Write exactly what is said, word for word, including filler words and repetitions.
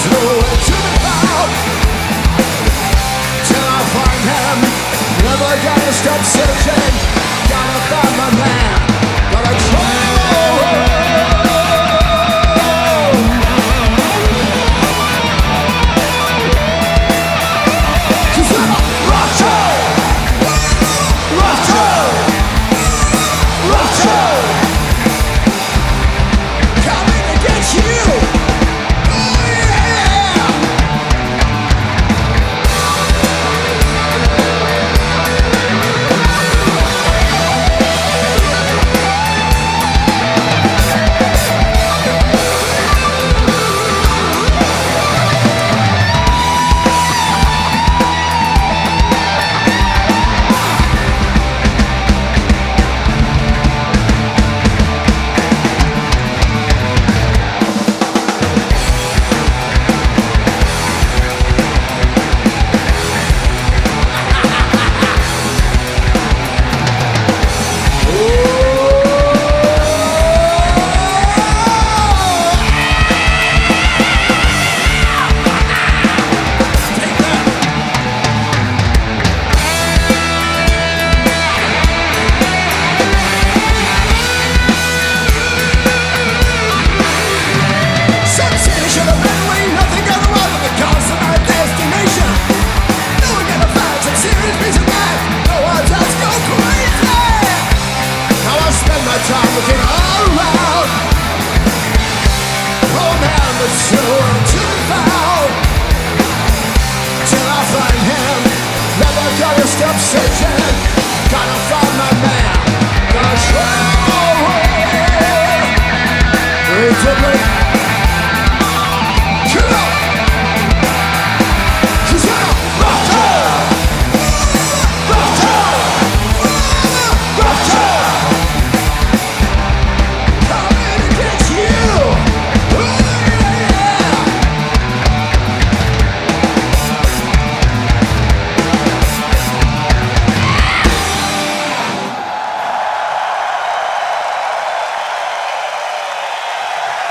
nowhere to be found till I find him. Never gonna stop searching. Gotta find my man. Gotta try. Time looking all around. Oh man, there's nowhere to be found till I find him. Never gonna stop searching. Gotta find my man. Gotta try away. It's a